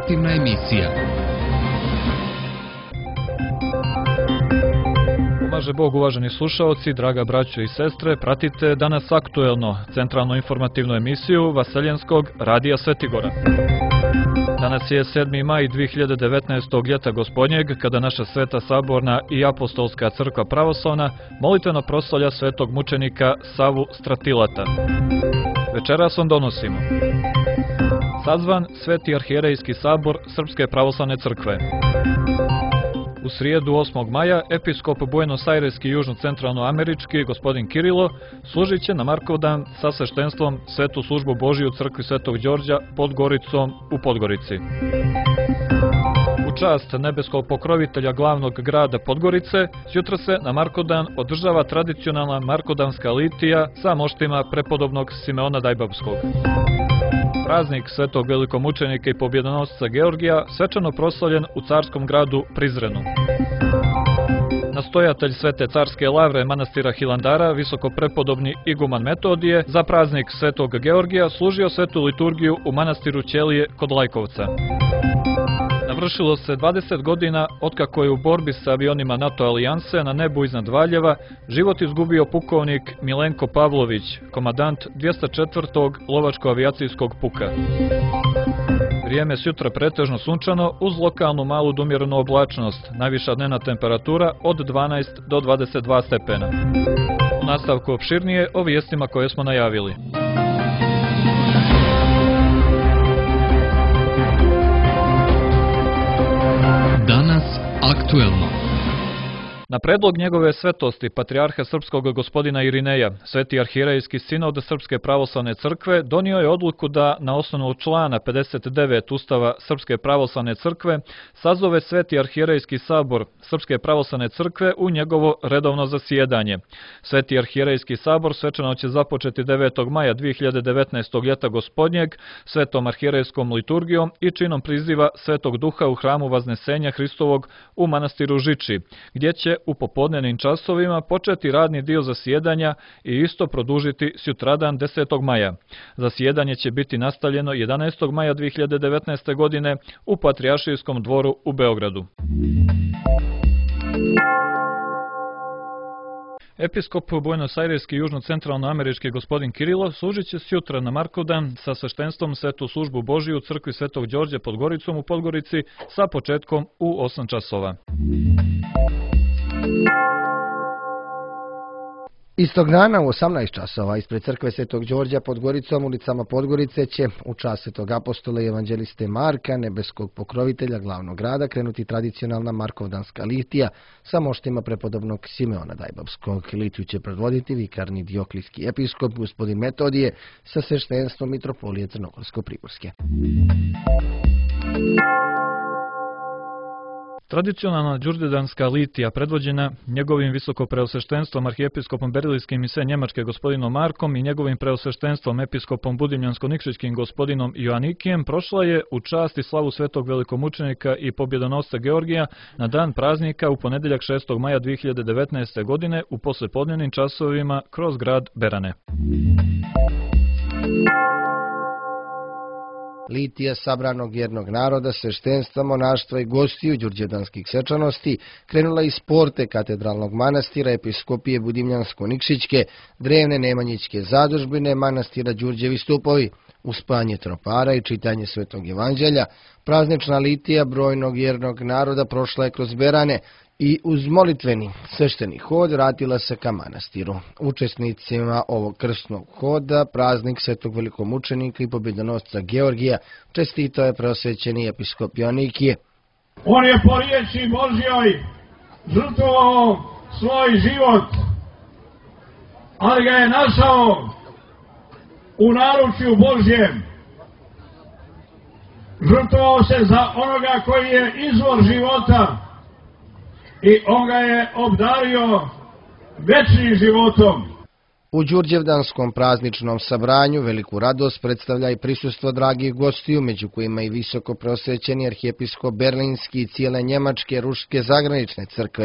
informativna emisija. Pomaže Bog, uvaženi slušaoci, draga braćo i sestre, pratite danas aktuelno centralnu informativnu emisiju Vaseljenskog radija Svetigora. Danas je 7. maj 2019. ljeta gospodnjeg, kada naša Sveta Saborna i Apostolska crkva pravoslavna molitveno proslavlja svetog mučenika Savu Stratilata. Večeras vam donosimo sazvan Sveti arhijerejski sabor Srpske pravoslavne crkve. U srijedu 8. maja episkop Buenos-Aireski južno-centralnoamerički gospodin Kirilo služit će na Markovdan sa sveštenstvom Svetu službu Božiju u crkvi Svetog Đorđa pod Goricom u Podgorici. U čast nebeskog pokrovitelja glavnog grada Podgorice, jutro se na Markovdan održava tradicionalna markovdanska litija sa moštima prepodobnog Simeona Dajbapskog. Praznik svetog velikomučenika i pobjedonosca Georgija svečano proslavljen u carskom gradu Prizrenu. Nastojatelj Svete carske lavre manastira Hilandara, visoko prepodobni iguman Metodije, za praznik svetog Georgija služio svetu liturgiju u manastiru Ćelije kod Lajkovca. Navršilo se 20 godina otkako je u borbi sa avionima NATO alijanse na nebu iznad Valjeva život izgubio pukovnik Milenko Pavlović, komadant 204. lovačko-avijacijskog puka. Vrijeme s jutra pretežno sunčano uz lokalnu malu do umjerenu oblačnost, najviša dnevna temperatura od 12 do 22 stepena. U nastavku opširnije o vijestima koje smo najavili. Danas aktuelno. Na predlog njegove svetosti, patrijarha srpskog gospodina Irineja, Sveti arhijerejski sinod Srpske pravoslavne crkve donio je odluku da na osnovu člana 59 Ustava Srpske pravoslavne crkve sazove Sveti arhijerejski sabor Srpske pravoslavne crkve u njegovo redovno zasjedanje. Sveti arhijerejski sabor svečano će započeti 9. maja 2019. ljeta gospodnjeg svetom arhijerejskom liturgijom i činom priziva Svetog Duha u hramu Vaznesenja Hristovog u manastiru Žiči, gdje će u popodnevnim časovima početi radni dio zasjedanja i isto produžiti sutradan 10. maja. Zasjedanje će biti nastavljeno 11. maja 2019. godine u Patrijaršijskom dvoru u Beogradu. Episkop Buenos-Aireski južno-centralnoamerički gospodin Kirilo služit će sutra na Markovdan sa sveštenstvom Svetu službu Božiju u crkvi Svetog Đorđa pod Goricom u Podgorici sa početkom u 8 časova. Istog dana u 18 časova ispred crkve Svetog Đorđa pod Goricom, ulicama Podgorice, će u čast Svetog apostola i evanđeliste Marka, nebeskog pokrovitelja glavnog grada, krenuti tradicionalna markovdanska litija sa moštima prepodobnog Simeona Dajbapskog. Litiju će predvoditi vikarni dioklijski episkop gospodin Metodije sa sveštenstvom mitropolije Crnogorsko-Prigorske. Tradicionalna đurđevdanska litija, predvođena njegovim visokopreosveštenstvom arhijepiskopom Berlijskim i sve Njemačke gospodinom Markom i njegovim preosveštenstvom episkopom Budimljansko-Nikšićkim gospodinom Joanikijem, prošla je u čast i slavu svetog velikomučenika i pobjedonosca Georgija na dan praznika u ponedjeljak 6. maja 2019. godine u poslepodnevnim časovima kroz grad Berane. Litija sabranog jednog naroda, sveštenstva, monaštva i gostiju đurđevdanskih svečanosti krenula iz porte katedralnog manastira episkopije Budimljansko-Nikšićke, drevne Nemanjićke zadužbine, manastira Đurđevi stupovi. Uz spanje tropara i čitanje Svetog evanđelja, praznična litija brojnog jednog naroda prošla je kroz Berane i uz molitveni svešteni hod vratila se ka manastiru. Učesnicima ovog krstnog hoda praznik svetog velikomučenika i pobjedonosca Georgija čestitao je preosvećeni episkop Joanikije. On je po riječi Božjoj žrtvovao svoj život, ali ga je našao u naručju Božjem. Žrtvovao se za onoga koji je izvor života i on ga je obdario večnim životom. U đurđevdanskom prazničnom sabranju veliku radost predstavlja i prisustvo dragih gostiju, među kojima i visoko preosvećeni arhijepiskop Berlinski i cijele Njemačke ruške zagranične crkve,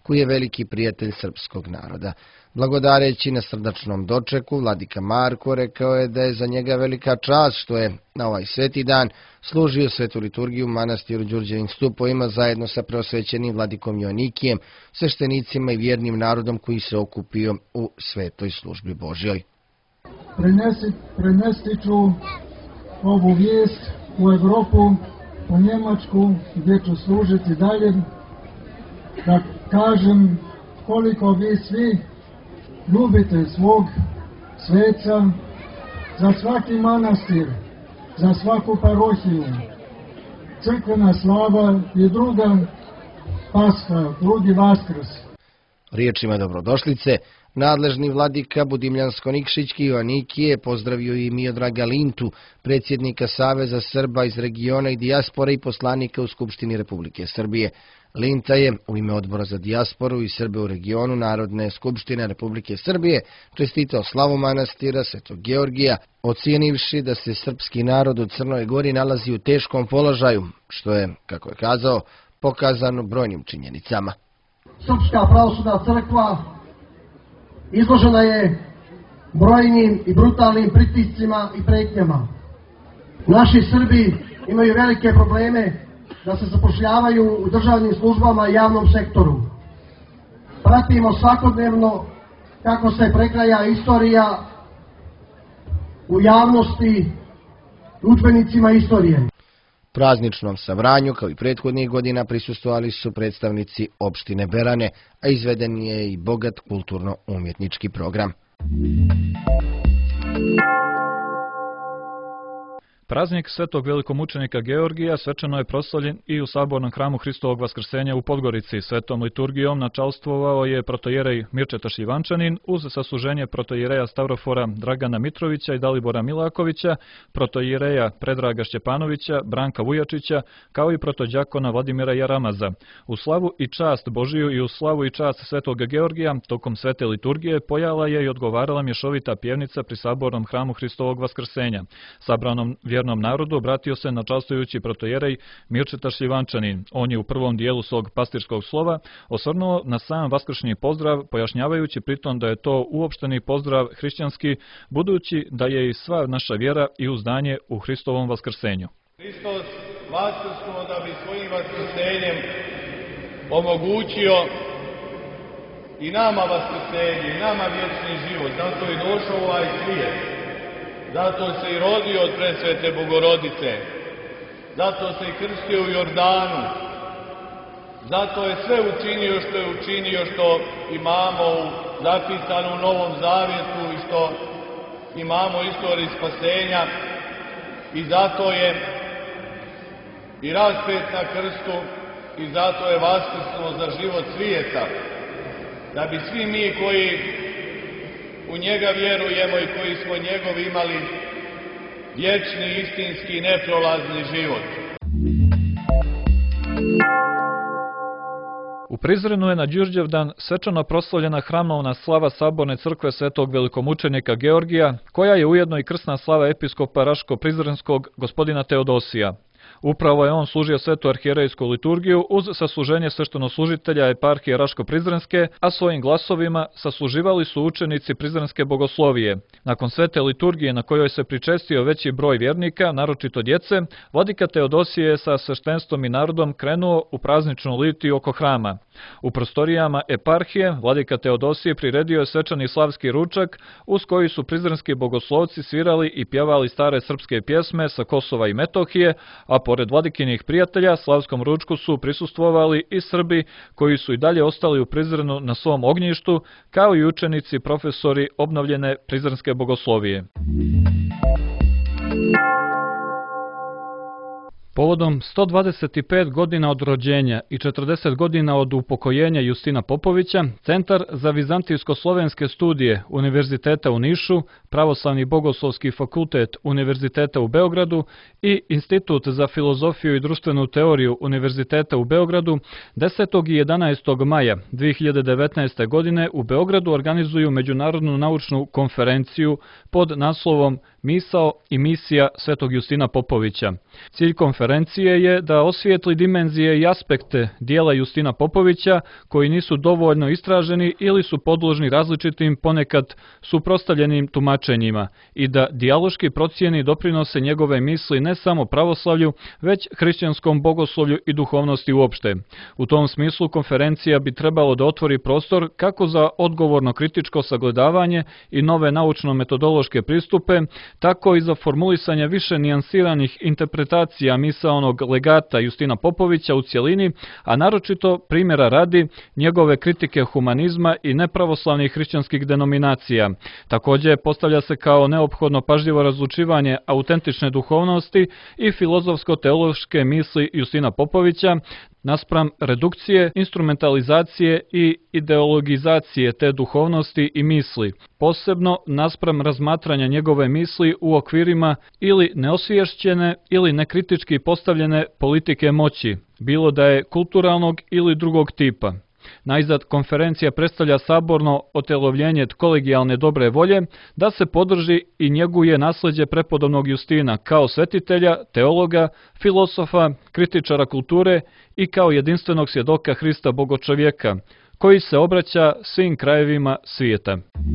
koji je veliki prijatelj srpskog naroda. Blagodareći na srdačnom dočeku, vladika Marko rekao je da je za njega velika čast što je na ovaj sveti dan služio svetu liturgiju u manastiru Đurđevim stupovima zajedno sa preosvećenim vladikom Joanikijem, sveštenicima i vjernim narodom koji se okupio u svetoj službi Božjoj. Prenesti ću ovu vijest u Evropu, u Njemačku, gdje ću služiti dalje, da kažem koliko vi svi ljubite svog sveca, za svaki manastir, za svaku parohiju. Crkvena slava je druga Pasha, drugi Vaskrs. Riječima dobrodošlice, nadležni vladika Budimljansko-Nikšićki Joanikije pozdravio i Miodraga Lintu, predsjednika Saveza Srba iz regiona i dijaspore i poslanika u Skupštini Republike Srbije. Linta je u ime Odbora za dijasporu i Srbe u regionu Narodne skupštine Republike Srbije čestitao slavu manastira Svetog Georgija, ocijenivši da se srpski narod u Crnoj Gori nalazi u teškom položaju, što je, kako je kazao, pokazano brojnim činjenicama. Srpska pravosudna crkva izložena je brojnim i brutalnim pritiscima i pretnjama. Naši Srbi imaju velike probleme da se zapošljavaju u državnim službama i javnom sektoru. Pratimo svakodnevno kako se prekraja istorija u javnosti udžbenicima istorije. Prazničnom sabranju, kao i prethodnih godina, prisustvovali su predstavnici opštine Berane, a izveden je i bogat kulturno-umjetnički program. Praznik Svetog velikomučenika Georgija svečano je proslavljen i u sabornom hramu Hristovog Vaskrsenja u Podgorici. Svetom liturgijom načalstvovao je protojerej Mirčeta Šljivančanin uz sasluženje protojereja Stavrofora Dragana Mitrovića i Dalibora Milakovića, protojereja Predraga Šćepanovića, Branka Vujačića, kao i protođakona Vladimira Jaramaza. U slavu i čast Božiju i u slavu i čast Svetog Georgija tokom svete liturgije pojala je i odgovarala mješovita pjevnica pri sabornom hramu Hristovog Vaskrsenja. Sabranom vjernom narodu obratio se načastujući protojerej Mirčeta Šljivančanin. On je u prvom dijelu svog pastirskog slova osvrnuo na sam vaskršnji pozdrav, pojašnjavajući pritom da je to uopšteni pozdrav hrišćanski, budući da je i sva naša vjera i uzdanje u Hristovom vaskrsenju. Hristos vaskrsnuo da bi svojim vaskrsenjem omogućio i nama vaskrsenje, i nama vječni život. Zato je došao u ovaj svijet. Zato se i rodio od presvete Bogorodice, zato se i krstio u Jordanu, zato je sve učinio što je učinio, što imamo zapisano u Novom Zavjetu i što imamo u istoriji spasenja, i zato je i raspet na krstu i zato je vaskrsnuo za život svijeta, da bi svi mi koji u njega vjerujemo i koji smo njegovi imali vječni, istinski, neprolazni život. U Prizrenu je na Đurđevdan svečano proslavljena hramovna slava Saborne crkve Svetog velikomučenika Georgija, koja je ujedno i krsna slava episkopa Raško-Prizrenskog gospodina Teodosija. Upravo je on služio svetu arhijerejsku liturgiju uz sasluženje sveštenoslужitelja eparhije Raško-Prizrenske, a svojim glasovima sasluživali su učenici Prizrenske bogoslovije. Nakon svete liturgije na kojoj se pričestio veći broj vjernika, naročito djece, vladika Teodosije je sa sveštenstvom i narodom krenuo u prazničnu litiju oko hrama. U prostorijama eparhije vladika Teodosije priredio je svečani slavski ručak uz koji su prizrenski bogoslovci svirali i pjevali stare srpske pjesme sa Kosova i Metohije, a pored vladikinih prijatelja slavskom ručku su prisustvovali i Srbi koji su i dalje ostali u Prizrenu na svom ognjištu, kao i učenici i profesori obnovljene prizrenske bogoslovije. Povodom 125 godina od rođenja i 40 godina od upokojenja Justina Popovića, Centar za vizantijsko-slovenske studije Univerziteta u Nišu, Pravoslavni bogoslovski fakultet Univerziteta u Beogradu i Institut za filozofiju i društvenu teoriju Univerziteta u Beogradu 10. i 11. maja 2019. godine u Beogradu organizuju međunarodnu naučnu konferenciju pod naslovom misao i misija svetog Justina Popovića. Cilj konferencije je da osvijetli dimenzije i aspekte dijela Justina Popovića koji nisu dovoljno istraženi ili su podložni različitim, ponekad suprotstavljenim tumačenjima i da dijaloški procijeni doprinose njegove misli ne samo pravoslavlju, već hrišćanskom bogoslovlju i duhovnosti uopšte. U tom smislu konferencija bi trebalo da otvori prostor kako za odgovorno kritičko sagledavanje i nove naučno-metodološke pristupe, tako i za formulisanje više nijansiranih interpretacija misaonog legata Justina Popovića u cjelini, a naročito primjera radi njegove kritike humanizma i nepravoslavnih hrišćanskih denominacija. Također postavlja se kao neophodno pažljivo razlučivanje autentične duhovnosti i filozofsko-teološke misli Justina Popovića naspram redukcije, instrumentalizacije i ideologizacije te duhovnosti i misli, posebno naspram razmatranja njegove misli u okvirima ili neosviješćene ili nekritički postavljene politike moći, bilo da je kulturalnog ili drugog tipa. Najzad, konferencija predstavlja saborno otelovljenje kolegijalne dobre volje da se podrži i njeguje nasljeđe prepodobnog Justina kao svetitelja, teologa, filosofa, kritičara kulture i kao jedinstvenog svjedoka Hrista Bogočovjeka, koji se obraća svim krajevima svijeta.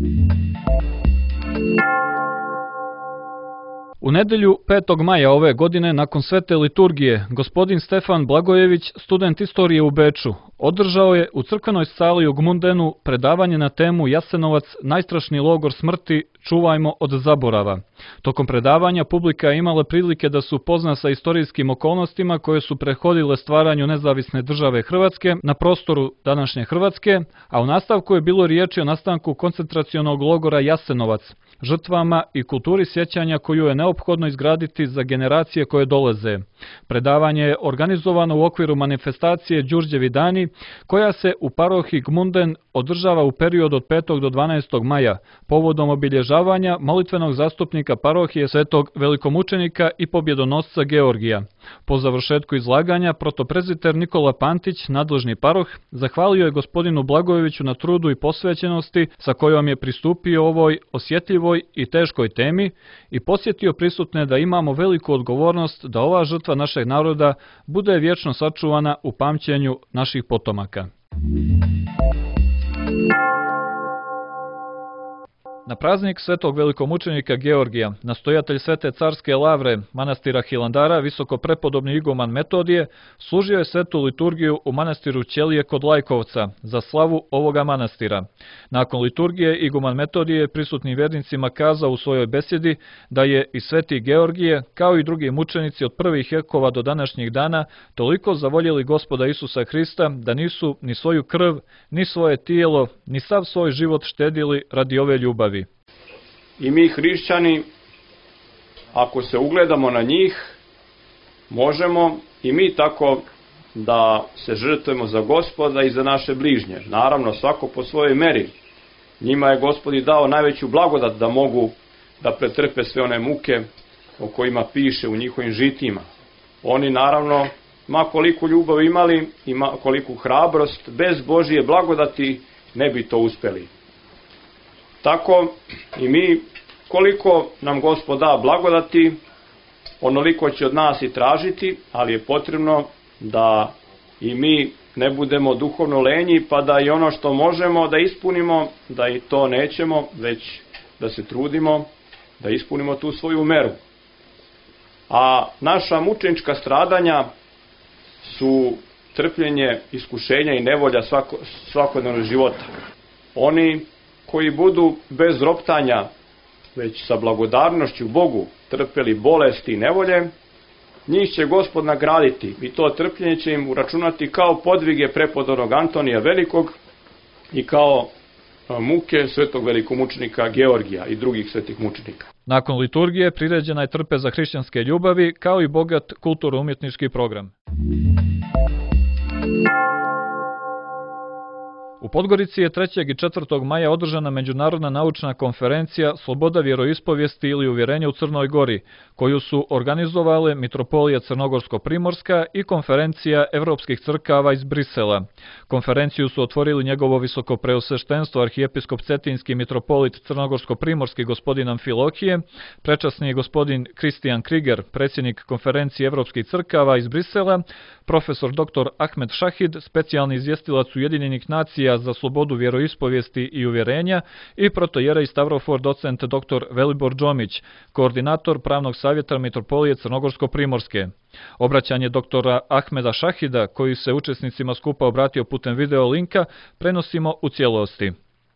U nedjelju 5. maja ove godine, nakon svete liturgije, gospodin Stefan Blagojević, student istorije u Beču, održao je u crkvenoj sali u Gmundenu predavanje na temu Jasenovac, najstrašniji logor smrti, čuvajmo od zaborava. Tokom predavanja publika je imala prilike da se upozna sa istorijskim okolnostima koje su prethodile stvaranju nezavisne države Hrvatske na prostoru današnje Hrvatske, a u nastavku je bilo riječi o nastanku koncentracionog logora Jasenovac, žrtvama i kulturi sjećanja koju je neophodno izgraditi za generacije koje dolaze. Predavanje je organizovano u okviru manifestacije Đurđevi dani, koja se u parohiji Gmunden održava u periodu od 5. do 12. maja, povodom obilježavanja molitvenog zastupnika parohije svetog velikomučenika i pobjedonosca Georgija. Po završetku izlaganja, protoprezbiter Nikola Pantić, nadležni paroh, zahvalio je gospodinu Blagojeviću na trudu i posvećenosti sa kojom je pristupio ovoj osjetljivoj i teškoj temi i posjetio prisutne da imamo veliku odgovornost da ova žrtva našeg naroda bude vječno sačuvana u pamćenju naših potomaka. Na praznik svetog velikomučenika Georgija, nastojatelj svete carske lavre manastira Hilandara, visoko prepodobni iguman Metodije, služio je svetu liturgiju u manastiru Ćelije kod Lajkovca za slavu ovoga manastira. Nakon liturgije iguman Metodije je prisutnim vjernicima kazao u svojoj besjedi da je i sveti Georgije, kao i drugi mučenici od prvih vjekova do današnjih dana, toliko zavoljeli Gospoda Isusa Hrista da nisu ni svoju krv, ni svoje tijelo, ni sav svoj život štedili radi ove ljubavi. I mi hrišćani, ako se ugledamo na njih, možemo i mi tako da se žrtvujemo za Gospoda i za naše bližnje. Naravno, svako po svojoj meri. Njima je Gospod dao najveću blagodat da mogu da pretrpe sve one muke o kojima piše u njihovim žitima. Oni naravno, ma koliku ljubav imali i ma koliku hrabrost, bez Božije blagodati ne bi to uspjeli. Tako i mi, koliko nam Gospod da blagodati, onoliko će od nas i tražiti, ali je potrebno da i mi ne budemo duhovno lenji, pa da i ono što možemo da ispunimo, da i to nećemo, već da se trudimo, da ispunimo tu svoju meru. A naša mučenička stradanja su trpljenje, iskušenja i nevolja svakodnevnog života. Oni koji budu bez roptanja, već sa blagodarnošću Bogu trpeli bolesti i nevolje, njih će Gospod nagraditi i to trpljenje će im uračunati kao podvige prepodobnog Antonija Velikog i kao muke svetog velikomučenika Georgija i drugih svetih mučenika. Nakon liturgije priređena je trpeza hrišćanske ljubavi kao i bogat kulturno-umjetnički program. U Podgorici je 3. i 4. maja održana međunarodna naučna konferencija Sloboda vjeroispovijesti ili uvjerenja u Crnoj Gori, koju su organizovale Mitropolija Crnogorsko-Primorska i Konferencija Evropskih crkava iz Brisela. Konferenciju su otvorili njegovo visokopreosveštenstvo arhijepiskop Cetinski mitropolit Crnogorsko-Primorski gospodin Amfilohije, prečasni gospodin Kristijan Kriger, predsjednik Konferencije Evropskih crkava iz Brisela, profesor dr. Ahmed Šahid, specijalni izvjestilac Ujedinjenih nacija za slobodu vjeroispovijesti i uvjerenja i protojerej Stavrofor docent dr. Velibor Džomić, koordinator pravnog savjeta Mitropolije Crnogorsko-Primorske. Obraćanje doktora Ahmeda Šahida, koji se učesnicima skupa obratio putem video linka, prenosimo u cijelosti.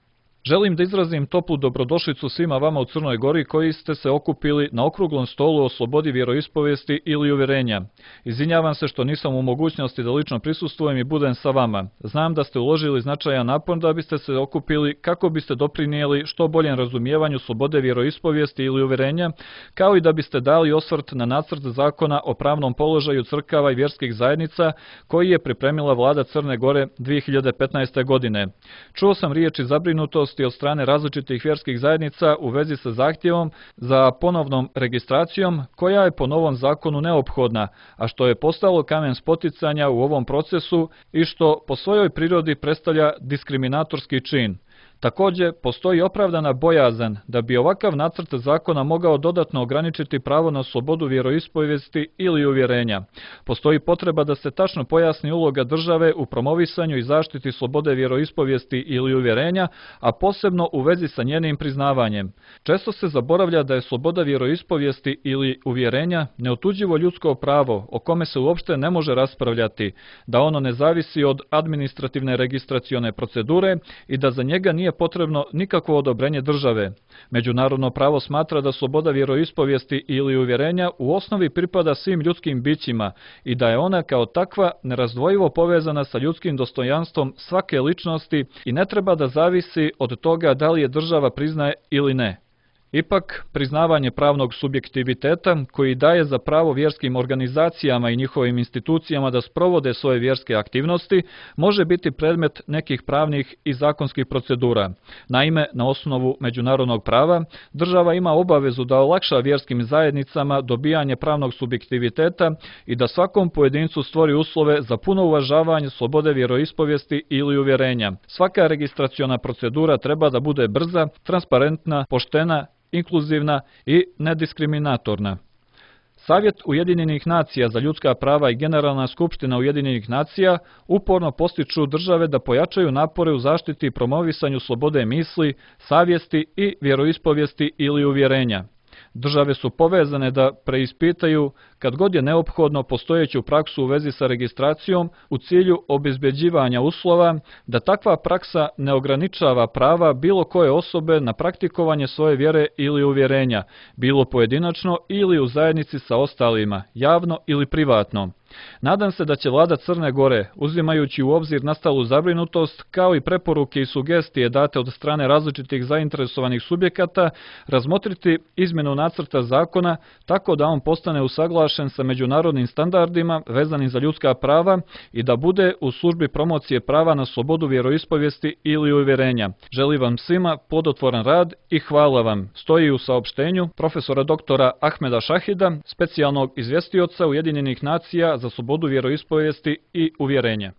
Želim da izrazim toplu dobrodošlicu svima vama u Crnoj Gori koji ste se okupili na okruglom stolu o slobodi vjeroispovijesti ili uvjerenja. Izvinjavam se što nisam u mogućnosti da lično prisustvujem i budem sa vama. Znam da ste uložili značajan napor da biste se okupili kako biste doprinijeli što boljem razumijevanju slobode vjeroispovijesti ili uvjerenja, kao i da biste dali osvrt na nacrt zakona o pravnom položaju crkava i vjerskih zajednica koji je pripremila vlada Crne Gore 2015. godine. Čuo sam riječi zabrinutosti od strane različitih vjerskih zajednica u vezi sa zahtjevom za ponovnom registracijom koja je po novom zakonu neophodna, a što je postalo kamen spoticanja u ovom procesu i što po svojoj prirodi predstavlja diskriminatorski čin. Također, postoji opravdana bojazan da bi ovakav nacrt zakona mogao dodatno ograničiti pravo na slobodu vjeroispovijesti ili uvjerenja. Postoji potreba da se tačno pojasni uloga države u promovisanju i zaštiti slobode vjeroispovijesti ili uvjerenja, a posebno u vezi sa njenim priznavanjem. Često se zaboravlja da je sloboda vjeroispovijesti ili uvjerenja neotuđivo ljudsko pravo o kome se uopšte ne može raspravljati, da ono ne zavisi od administrativne registracione procedure i da za njega nije potrebno nikakvo odobrenje države. Međunarodno pravo smatra da sloboda vjeroispovijesti ili uvjerenja u osnovi pripada svim ljudskim bićima i da je ona kao takva nerazdvojivo povezana sa ljudskim dostojanstvom svake ličnosti i ne treba da zavisi od toga da li je država priznaje ili ne. Ipak, priznavanje pravnog subjektiviteta koji daje za pravo vjerskim organizacijama i njihovim institucijama da sprovode svoje vjerske aktivnosti može biti predmet nekih pravnih i zakonskih procedura. Naime, na osnovu međunarodnog prava, država ima obavezu da olakša vjerskim zajednicama dobijanje pravnog subjektiviteta i da svakom pojedincu stvori uslove za puno uvažavanje slobode vjeroispovijesti ili uvjerenja. Svaka registraciona procedura treba da bude brza, transparentna, poštena, inkluzivna i nediskriminatorna. Savjet Ujedinjenih nacija za ljudska prava i Generalna skupština Ujedinjenih nacija uporno postiču države da pojačaju napore u zaštiti i promovisanju slobode misli, savjesti i vjeroispovijesti ili uvjerenja. Države su povezane da preispitaju, kad god je neophodno, postojeću praksu u vezi sa registracijom u cilju obezbeđivanja uslova da takva praksa ne ograničava prava bilo koje osobe na praktikovanje svoje vjere ili uvjerenja, bilo pojedinačno ili u zajednici sa ostalima, javno ili privatno. Nadam se da će vlada Crne Gore, uzimajući u obzir nastalu zabrinutost, kao i preporuke i sugestije date od strane različitih zainteresovanih subjekata, razmotriti izmjenu nacrta zakona tako da on postane usaglašen sa međunarodnim standardima vezanim za ljudska prava i da bude u službi promocije prava na slobodu vjeroispovijesti ili uvjerenja. Želim vam svima plodotvoran rad i hvala vam. Stoji u saopštenju profesora doktora Ahmeda Šahida, specijalnog izvjestioca Ujedinjenih nacija za slobodu vjeroispovijesti i uvjerenja.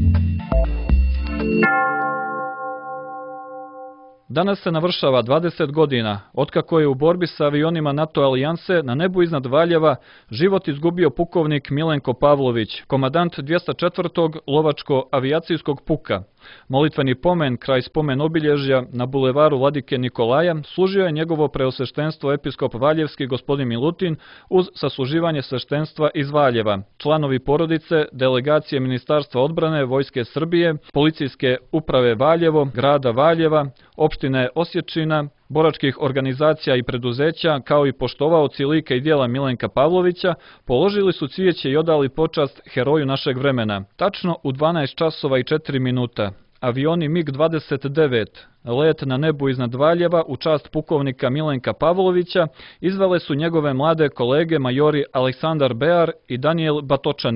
Danas se navršava 20 godina, otkako je u borbi sa avionima NATO alijanse na nebu iznad Valjeva život izgubio pukovnik Milenko Pavlović, komadant 204. lovačko-avijacijskog puka. Molitveni pomen kraj spomen obilježja na bulevaru Vladike Nikolaja služio je njegovo preosveštenstvo episkop Valjevski gospodin Milutin uz sasluživanje sveštenstva iz Valjeva, članovi porodice, delegacije Ministarstva odbrane Vojske Srbije, policijske uprave Valjevo, grada Valjeva, opštine Osječina, boračkih organizacija i preduzeća, kao i poštovaoci lika i djela Milenka Pavlovića, položili su cvijeće i odali počast heroju našeg vremena. Tačno u 12 časova i 4 minuta. Avioni MiG-29, let na nebu iznad Valjeva u čast pukovnika Milenka Pavlovića, izvele su njegove mlade kolege majori Aleksandar Bear i Danijel Batočanin.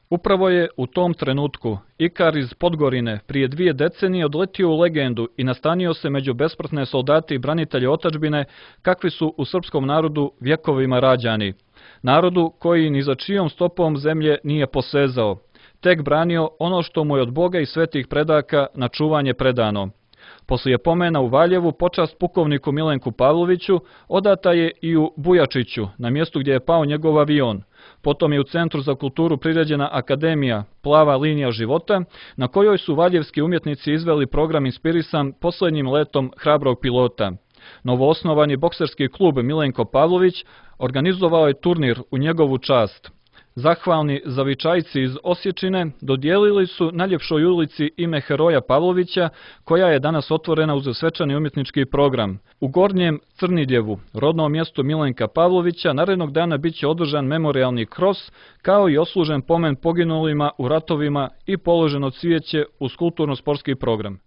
Upravo je u tom trenutku Ikar iz Podgorine prije 2 decenije odletio u legendu i nastanio se među besmrtne soldate i branitelje otadžbine kakvi su u srpskom narodu vjekovima rađani. Narodu koji ni za čijom stopom zemlje nije posezao, tek branio ono što mu je od Boga i svetih predaka na čuvanje predano. Poslije pomena u Valjevu počast pukovniku Milenku Pavloviću odata je i u Bujačiću, na mjestu gdje je pao njegov avion. Potom je u Centru za kulturu priređena akademija Plava linija života, na kojoj su valjevski umjetnici izveli program inspirisan posljednjim letom hrabrog pilota. Novoosnovani bokserski klub Milenko Pavlović organizovao je turnir u njegovu čast. Zahvalni zavičajci iz Osječine dodijelili su najljepšoj ulici ime heroja Pavlovića, koja je danas otvorena uz svečani umjetnički program. U Gornjem Crniljevu, rodnom mjestu Milenka Pavlovića, narednog dana bit će održan memorijalni kros, kao i oslužen pomen poginulima u ratovima i položeno cvijeće uz kulturno-sportski program.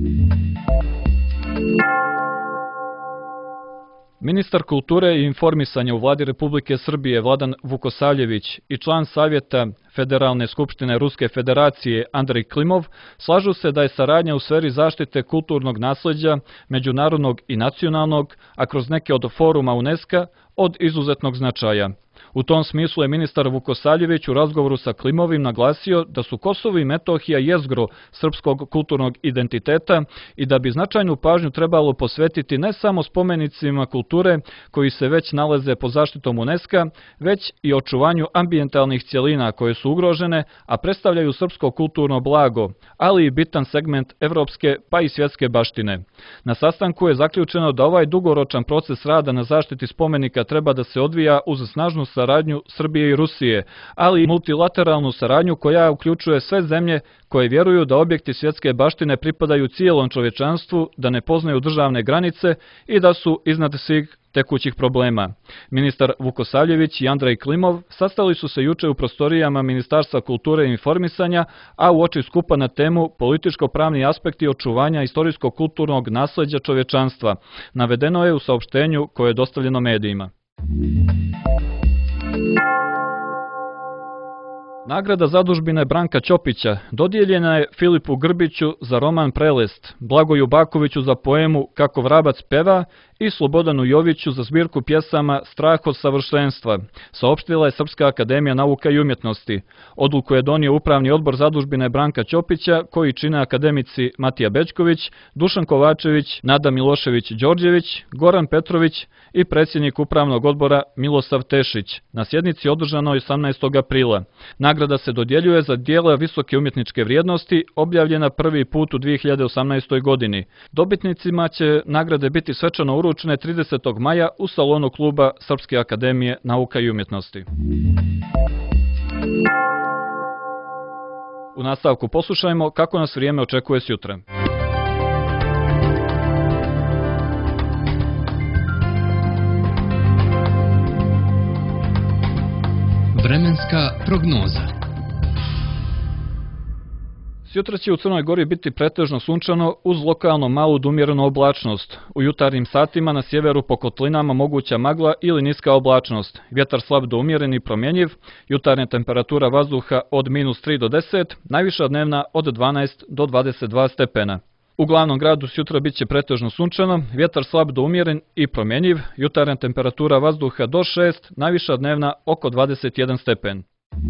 Ministar kulture i informisanja u Vladi Republike Srbije Vladan Vukosavljević i član Savjeta Federalne skupštine Ruske federacije Andrej Klimov slažu se da je saradnja u sferi zaštite kulturnog nasleđa, međunarodnog i nacionalnog, a kroz neke od foruma UNESCO od izuzetnog značaja. U tom smislu je ministar Vukosavljević u razgovoru sa Klimovim naglasio da su Kosovo i Metohija jezgro srpskog kulturnog identiteta i da bi značajnu pažnju trebalo posvetiti ne samo spomenicima kulture koji se već nalaze pod zaštitom UNESCO, već i očuvanju ambijentalnih cjelina koje su ugrožene, a predstavljaju srpsko kulturno blago, ali i bitan segment evropske pa i svjetske baštine. Na sastanku je zaključeno da ovaj dugoročan proces rada na zaštiti spomenika treba da se odvija uz snažnu saradnju Srbije i Rusije, ali i multilateralnu saradnju koja uključuje sve zemlje koje vjeruju da objekti svjetske baštine pripadaju cijelom čovječanstvu, da ne poznaju državne granice i da su iznad svih tekućih problema. Ministar Vukosavljević i Andrej Klimov sastali su se juče u prostorijama Ministarstva kulture i informisanja, a uoči skupa na temu političko-pravni aspekti očuvanja istorijsko-kulturnog nasleđa čovječanstva. Navedeno je u saopštenju koje je dostavljeno medijima. Nagrada zadužbine Branka Ćopića dodijeljena je Filipu Grbiću za roman Prelest, Blagoju Bakoviću za poemu Kako vrabac peva i Slobodanu Joviću za zbirku pjesama Strah od savršenstva, saopštila je Srpska akademija nauka i umjetnosti. Odluku je donio Upravni odbor zadužbine Branka Ćopića, koji čine akademici Matija Bećković, Dušan Kovačević, Nada Milošević-Đorđević, Goran Petrović i predsjednik Upravnog odbora Milosav Tešić na sjednici održanoj 18. aprila. Nagrada se dodjeljuje za djela visoke umjetničke vrijednosti, objavljena prvi put u 2018. godini. Dobitnicima će nagrade biti svečano uručene 30. maja u salonu kluba Srpske akademije nauka i umjetnosti. U nastavku poslušajmo kako nas vrijeme očekuje sjutra. Vremenska prognoza. Sjutra će u Crnoj Gori biti pretežno sunčano uz lokalno malu do umjerenu oblačnost. U jutarnjim satima na sjeveru po kotlinama moguća magla ili niska oblačnost. Vjetar slab do umjeren i promjenjiv, jutarnja temperatura vazduha od -3 do 10, najviša dnevna od 12 do 22 stepena. U glavnom gradu sjutra bit će pretežno sunčano, vjetar slab do umjeren i promjenjiv, jutarnja temperatura vazduha do 6, najviša dnevna oko 21 stepen.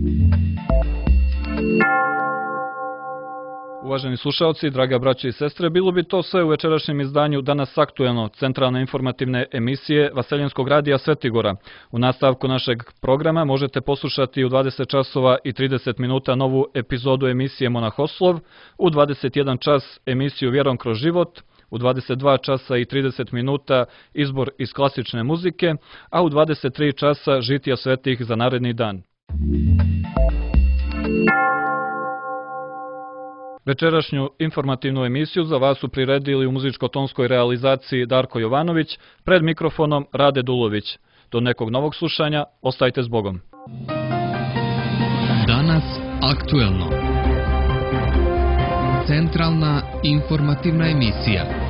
Uvaženi slušalci, draga braće i sestre, bilo bi to sve u večerašnjem izdanju Danas aktuelno, centralne informativne emisije Vaseljenskog radija Svetigora. U nastavku našeg programa možete poslušati u 20 časova i 30 minuta novu epizodu emisije Monahoslov, u 21 čas emisiju Vjerom kroz život, u 22 časa i 30 minuta izbor iz klasične muzike, a u 23 časa žitija svetih za naredni dan. Večerašnju informativnu emisiju za vas su priredili u muzičko-tonskoj realizaciji Darko Jovanović, pred mikrofonom Rade Dulović. Do nekog novog slušanja, ostajte s Bogom. Danas aktuelno. Centralna informativna emisija.